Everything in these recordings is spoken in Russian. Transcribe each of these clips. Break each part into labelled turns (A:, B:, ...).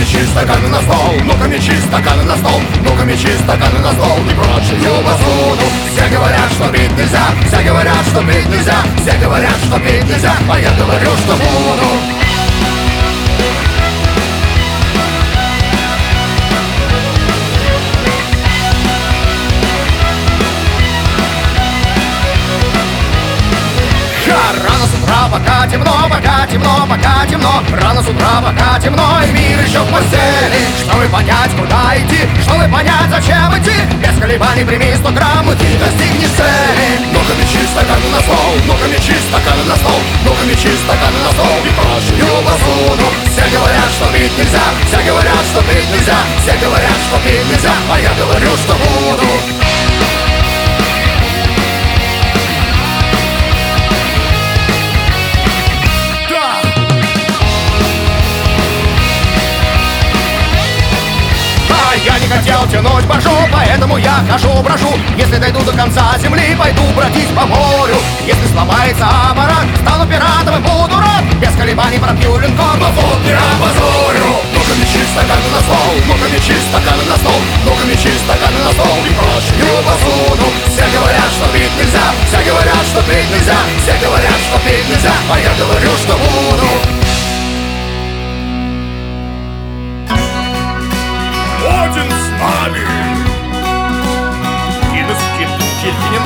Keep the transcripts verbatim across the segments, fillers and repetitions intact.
A: мечи стаканы на стол, ну-ка мечи стаканы на стол, ну-ка мечи стаканы на стол и прочую посуду. Все говорят, что пить нельзя, все говорят, что пить нельзя, все говорят, что пить нельзя, а я говорю, что буду. Рано с утра, пока темно, пока темно, пока темно. Рано с утра, пока темно, и мир еще в постели. Чтобы понять, куда идти, чтобы понять, зачем идти, без колебаний прими сто грамм, и ты достигнешь цели. Ну-ка мечи стаканы на стол, ну-ка мечи стаканы на стол, ну-ка мечи стаканы на стол и прочую посуду. Все говорят, что пить нельзя, все говорят, что пить нельзя, все говорят, что пить нельзя, а я говорю, что буду. Я не хотел тянуть боржу, поэтому я хожу, брожу. Если дойду до конца земли, пойду бродить по морю. Если сломается аппарат, стану пиратом и буду рад. Без колебаний пробью линком, но вот не опозорю. Ну-ка мечи стаканы на стол, ну-ка мечи стаканы на стол, ну-ка мечи стаканы на стол и прочую посуду. Все говорят, что пить нельзя, все говорят, что пить нельзя, все говорят, что пить нельзя, а я говорю, что буду.
B: Один с нами! Кинес Килькинен.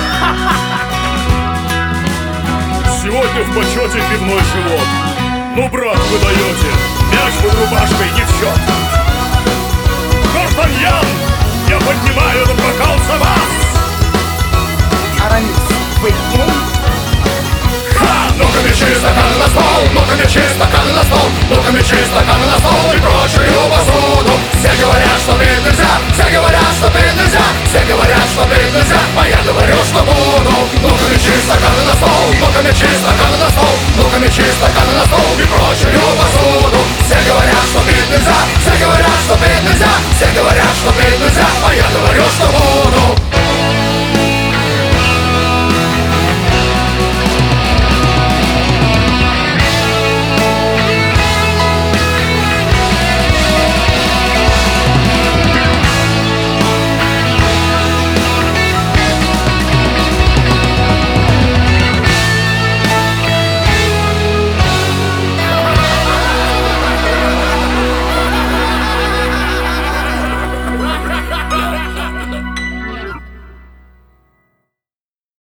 B: Сегодня в почете пивной живот. Ну, брат, вы даете. Мяч под рубашкой не в счет. Д'Артаньян, я поднимаю на бокал за вас.
A: Арамис, выпьем? Ну-ка мечи стаканы на стол, ну-ка мечи стаканы на стол, ну-ка мечи стаканы на стол и прочую посуду. Все говорят, что пить нельзя, все говорят, что пить нельзя, все говорят, что пить нельзя, а я говорю, что буду. Ну-ка мечи стаканы на стол, ну-ка мечи стаканы на стол, ну-ка мечи стаканы на стол и прочую посуду. Все говорят, что пить нельзя, все говорят, что пить нельзя, все говорят, что пить нельзя, а я говорю, что буду.